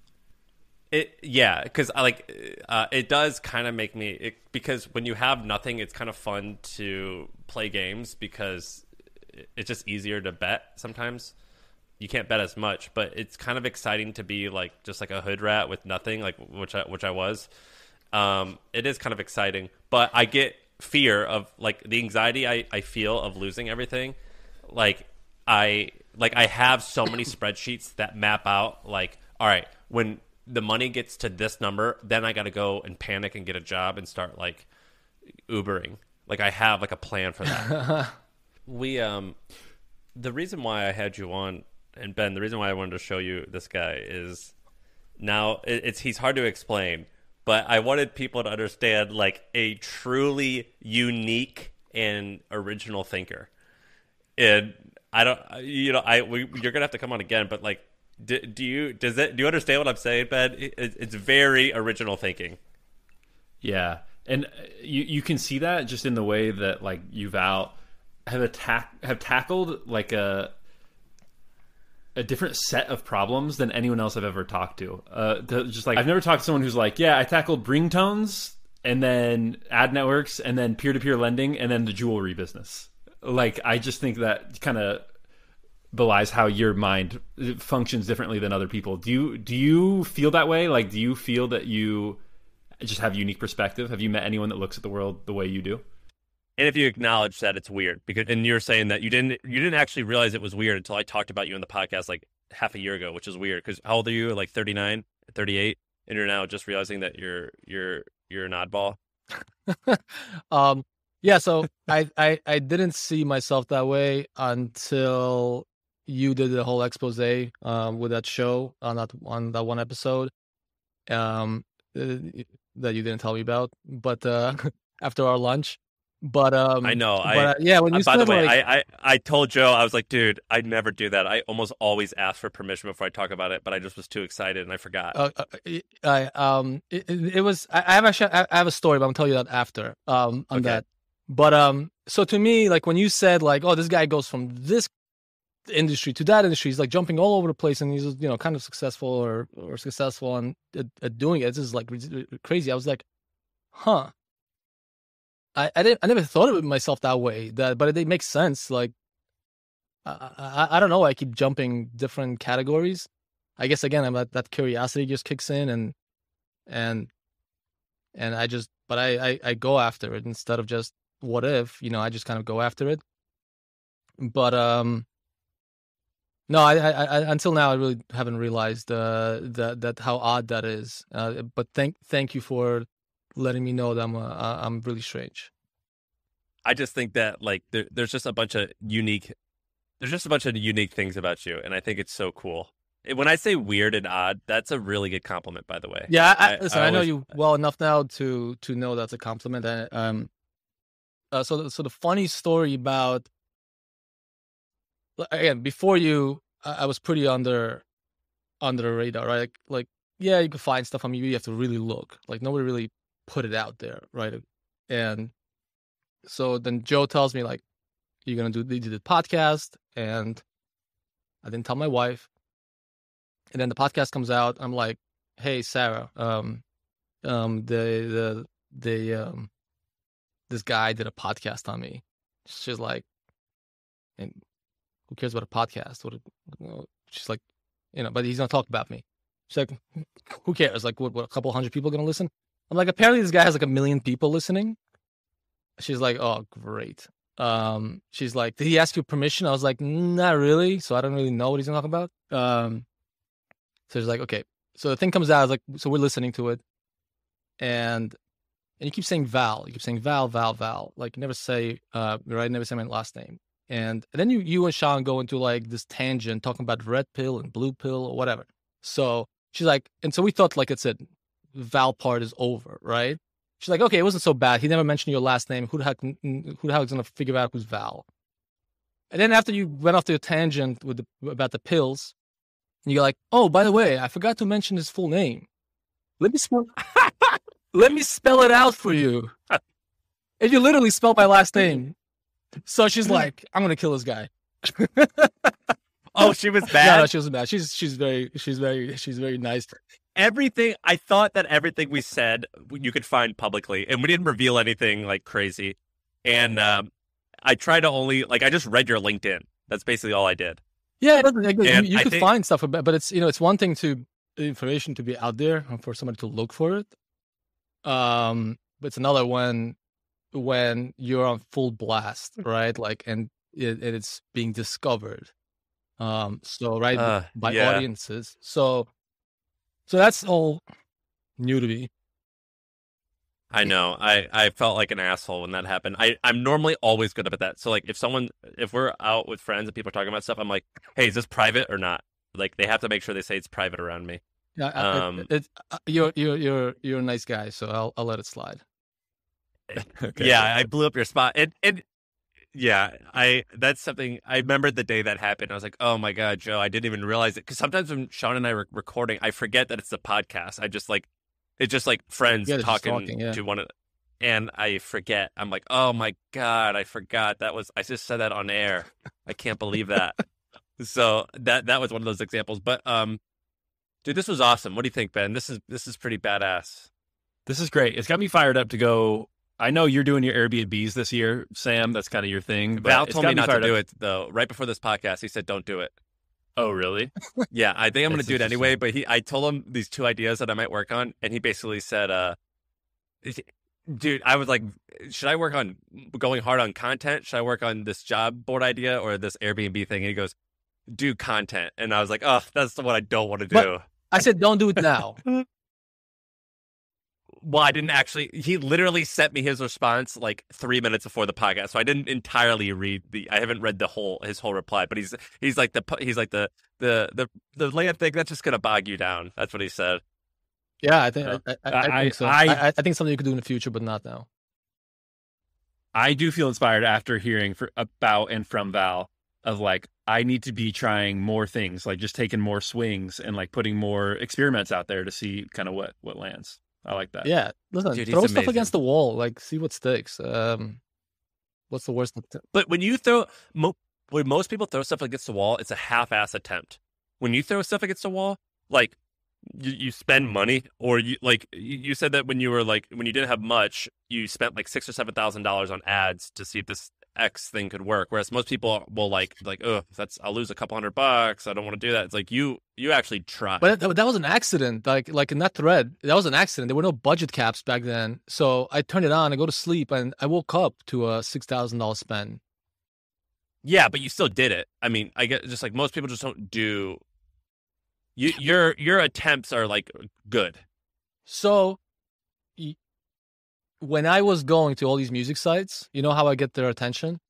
It yeah, because I like uh, it does kind of make me it, because when you have nothing, it's kind of fun to play games because it's just easier to bet sometimes. You can't bet as much, but it's kind of exciting to be like just like a hood rat with nothing, like which I, which I was. Um, it is kind of exciting, but I get fear of like the anxiety I, I feel of losing everything. Like I like I have so many spreadsheets that map out like, all right, when the money gets to this number, then I got to go and panic and get a job and start like Ubering. Like I have like a plan for that. we um the reason why I had you on, and Ben, the reason why I wanted to show you this guy is now it, it's he's hard to explain, but I wanted people to understand like a truly unique and original thinker. And I don't, you know, I we, you're gonna have to come on again, but like, do, do you does it do you understand what I'm saying, Ben? It, it's very original thinking. Yeah, and you you can see that just in the way that like Yuval have attack have tackled like a a different set of problems than anyone else I've ever talked to. Uh, just like I've never talked to someone who's like, yeah, I tackled ringtones and then ad networks and then peer-to-peer lending and then the jewelry business. Like I just think that kind of belies how your mind functions differently than other people. Do you do you feel that way? Like, do you feel that you just have a unique perspective? Have you met anyone that looks at the world the way you do? And if you acknowledge that it's weird, because and you're saying that you didn't you didn't actually realize it was weird until I talked about you in the podcast like half a year ago, which is weird. Because how old are you? Like thirty-nine, thirty-eight, and you're now just realizing that you're you're you're an oddball. um, yeah. So I, I I didn't see myself that way until you did the whole expose um, with that show on that on that one episode um, that you didn't tell me about. But uh, after our lunch. But um, I know. But, I uh, yeah. When you uh, by the said, way, like, I, I I told Joe I was like, dude, I never do that. I almost always ask for permission before I talk about it, but I just was too excited and I forgot. Uh, I um, it, it was. I have actually, I have a story, but I'm gonna tell you that after. Um, on Okay. that. But um, so to me, like when you said, like, oh, this guy goes from this industry to that industry, he's like jumping all over the place, and he's you know kind of successful or or successful on at, at doing it. This is like crazy. I was like, huh. I, I didn't. I never thought of myself that way. That, but it, it makes sense. Like, I, I, I don't know. I keep jumping different categories. I guess again, I'm that, that curiosity just kicks in, and and and I just, but I, I I go after it instead of just what if. You know, I just kind of go after it. But um, no, I, I, I until now I really haven't realized uh that that how odd that is. Uh, but thank thank you for letting me know that I'm uh, I'm really strange. I just think that like there, there's just a bunch of unique, there's just a bunch of unique things about you, and I think it's so cool. When I say weird and odd, that's a really good compliment, by the way. Yeah, I, I, listen, I I, know always- you well enough now to to know that's a compliment. And, um, uh, so so the funny story about again before you, I, I was pretty under under the radar, right? Like, like yeah, you can find stuff on me. You have to really look. Like nobody really put it out there, right? And so then Joe tells me like, you're gonna do you did the podcast, and I didn't tell my wife. And then the podcast comes out. I'm like, hey Sarah, um, um, the the the um, this guy did a podcast on me. She's like, and who cares about a podcast? What? You know, she's like, you know, but he's gonna talk about me. She's like, who cares? Like, what? What? A couple hundred people gonna listen? I'm like, apparently this guy has like a million people listening. She's like, oh, great. Um, she's like, did he ask you permission? I was like, not really. So I don't really know what he's gonna talk about. Um, so she's like, okay. So the thing comes out, like, so we're listening to it, and and you keep saying Val, you keep saying Val, Val, Val, like you never say, uh, right? Never say my last name, and, and then you you and Sean go into like this tangent talking about red pill and blue pill or whatever. So she's like, and so we thought like it's it, Val part is over, right? She's like, okay, it wasn't so bad. He never mentioned your last name. Who the heck, who the hell is gonna figure out who's Val? And then after you went off to a tangent with the, about the pills, you're like, oh, by the way, I forgot to mention his full name. Let me spell. Let me spell it out for you. And you literally spelled my last name. So she's like, I'm gonna kill this guy. Oh, she was bad. No, no, she wasn't bad. She's she's very she's very she's very nice. Everything I thought that everything we said you could find publicly, and we didn't reveal anything like crazy. And um, I try to only like I just read your LinkedIn. That's basically all I did. Yeah, it doesn't, like, you, you I could think- find stuff about, but it's you know it's one thing to information to be out there and for somebody to look for it. Um, but it's another when when you're on full blast, right? Like, and it, and it's being discovered. Um, so right Uh, by yeah. audiences. So, so that's all new to me. I know. I, I felt like an asshole when that happened. I, I'm normally always good at that. So like if someone if we're out with friends and people are talking about stuff, I'm like, hey, is this private or not? Like they have to make sure they say it's private around me. Yeah, I- I- Um, it, uh, you're you're you're you're a nice guy, so I'll I'll let it slide. Yeah, I blew up your spot. And and yeah, I that's something I remembered the day that happened. I was like, oh my God, Joe, I didn't even realize it. Because sometimes when Sean and I are recording, I forget that it's a podcast. I just like it's just like friends Yeah, they're just talking, talking, yeah. to one another. And I forget. I'm like, oh my God, I forgot. That was I just said that on air. I can't believe that. So that that was one of those examples. But um dude, this was awesome. What do you think, Ben? This is this is pretty badass. This is great. It's got me fired up to go. I know you're doing your Airbnbs this year, Sam. That's kind of your thing. But Val it's told got me not to fired do up. it though. Right before this podcast, he said, "Don't do it." Oh, really? Yeah, I think I'm going to That's do it interesting. anyway. But he, I told him these two ideas that I might work on, and he basically said, "Uh, dude, I was like, should I work on going hard on content? Should I work on this job board idea or this Airbnb thing?" And he goes, "Do content," and I was like, "Oh, that's what I don't want to do." But- I said, don't do it now. Well, I didn't actually. He literally sent me his response like three minutes before the podcast, so I didn't entirely read the. I haven't read the whole his whole reply, but he's he's like the he's like the the the the land thing that's just gonna bog you down. That's what he said. Yeah, I think Yeah. I, I, I I- think so. I- I, I think something you could do in the future, but not now. I do feel inspired after hearing for, about and from Val of like, I need to be trying more things, like just taking more swings and like putting more experiments out there to see kind of what, what lands. I like that. Yeah, listen, Dude, he's throw stuff amazing. against the wall, like see what sticks. Um, what's the worst? that- But when you throw, mo- when most people throw stuff against the wall, it's a half-ass attempt. When you throw stuff against the wall, like you, you spend money, or you like you, you said that when you were like when you didn't have much, you spent like six or seven thousand dollars on ads to see if this X thing could work. Whereas most people will like like oh that's I'll lose a couple hundred bucks. I don't want to do that. It's like you you actually try. But that, that was an accident. Like like in that thread, that was an accident. There were no budget caps back then, so I turned it on. I go to sleep, and I woke up to a six thousand dollars spend. Yeah, but you still did it. I mean, I get just like most people just don't do. You, your your attempts are like good. So, y- when I was going to all these music sites, you know how I get their attention?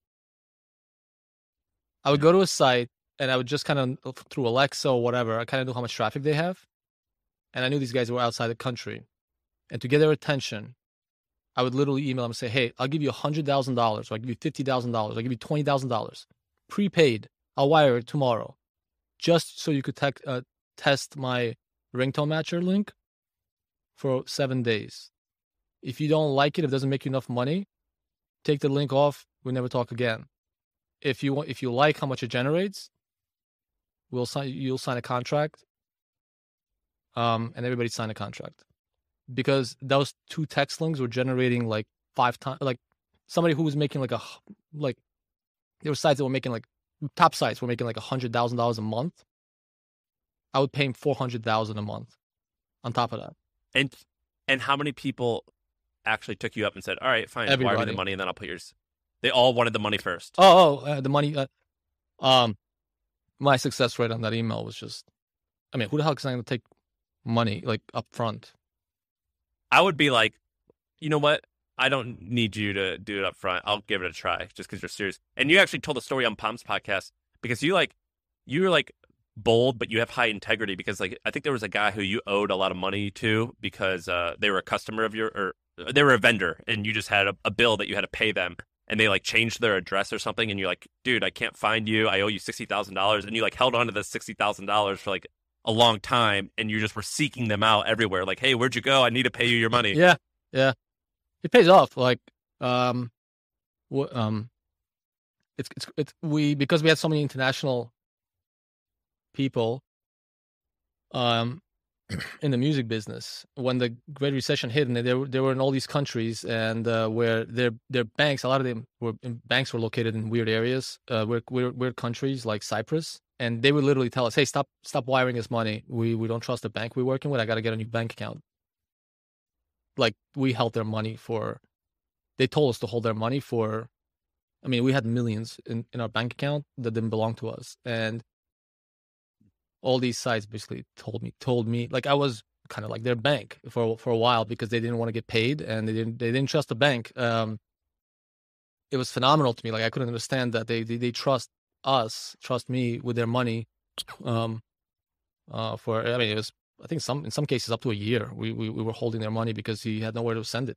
I would go to a site and I would just kind of, through Alexa or whatever, I kind of knew how much traffic they have. And I knew these guys were outside the country. And to get their attention, I would literally email them and say, hey, I'll give you one hundred thousand dollars, or I'll give you fifty thousand dollars, I'll give you twenty thousand dollars. Prepaid, I'll wire it tomorrow. Just so you could tec- uh, test my ringtone matcher link for seven days. If you don't like it, if it doesn't make you enough money, take the link off. We'll never talk again. If you want, if you like how much it generates, we'll sign. You'll sign a contract. Um, and everybody signed a contract because those two text links were generating like five times. Like somebody who was making like a like there were sites that were making like top sites were making like a hundred thousand dollars a month. I would pay him four hundred thousand a month on top of that. And and how many people actually took you up and said, "All right, fine, wire me Everybody. the money, and then I'll put yours." They all wanted the money first. Oh, oh, uh, the money. Uh, um, my success rate on that email was just. I mean, who the hell is going to take money like up front. I would be like, you know what? I don't need you to do it up front. I'll give it a try just because you're serious. And you actually told a story on Palm's podcast because you like, you were like bold, but you have high integrity because like, I think there was a guy who you owed a lot of money to because uh, they were a customer of your, or they were a vendor and you just had a, a bill that you had to pay them and they like changed their address or something. And you're like, dude, I can't find you. I owe you sixty thousand dollars. And you like held on to the sixty thousand dollars for like a long time. And you just were seeking them out everywhere. Like, hey, where'd you go? I need to pay you your money. Yeah. Yeah. It pays off. Like, um, w- um, it's, it's, it's, we, because we had so many international people, um, in the music business, when the Great Recession hit, and they were, they were in all these countries, and uh, where their their banks, a lot of them were banks were located in weird areas, uh, weird, weird weird countries like Cyprus, and they would literally tell us, "Hey, stop stop wiring us money. We we don't trust the bank we're working with. I got to get a new bank account." Like we held their money for, they told us to hold their money for. I mean, we had millions in, in our bank account that didn't belong to us, and all these sites basically told me, told me, like I was kind of like their bank for for a while because they didn't want to get paid and they didn't they didn't trust the bank. Um, it was phenomenal to me. Like I couldn't understand that they they, they trust us, trust me with their money. Um, uh, for I mean, it was I think some in some cases up to a year. We we, we were holding their money because he had nowhere to send it.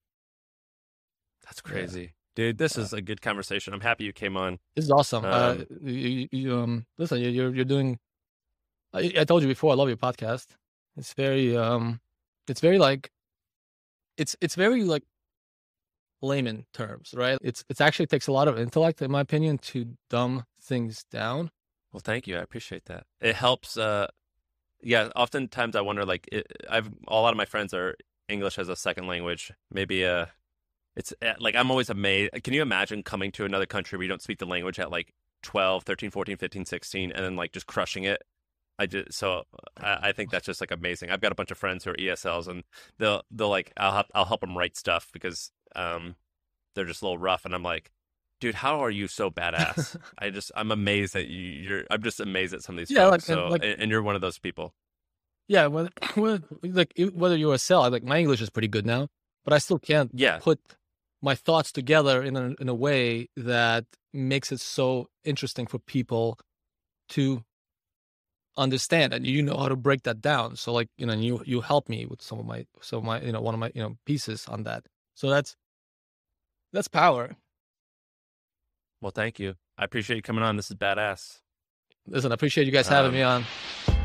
That's crazy. Yeah. Dude, this is a good conversation. I'm happy you came on. This is awesome. Um, uh, you, you, um, listen, you're you're doing. I, I told you before. I love your podcast. It's very, um, it's very like, it's it's very like layman terms, right? It's it's actually takes a lot of intellect, in my opinion, to dumb things down. Well, thank you. I appreciate that. It helps. Uh, yeah. Oftentimes, I wonder. Like, it, I've a lot of my friends are English as a second language. Maybe uh It's like, I'm always amazed. Can you imagine coming to another country where you don't speak the language at like twelve, thirteen, fourteen, fifteen, sixteen, and then like just crushing it? I just, so I, I think that's just like amazing. I've got a bunch of friends who are E S Ls and they'll, they'll like, I'll help, I'll help them write stuff because um, they're just a little rough. And I'm like, dude, how are you so badass? I just, I'm amazed that you, you're, I'm just amazed at some of these Yeah, folks. like- so, like- and, and you're one of those people. Yeah, whether, whether like whether you're a cell, like my English is pretty good now, but I still can't Yeah. put my thoughts together in a in a way that makes it so interesting for people to understand, and you know how to break that down. So like, you know, and you you help me with some of my some of my you know one of my you know pieces on that. So that's that's power. Well, thank you. I appreciate you coming on. This is badass. Listen, I appreciate you guys having Um, me on.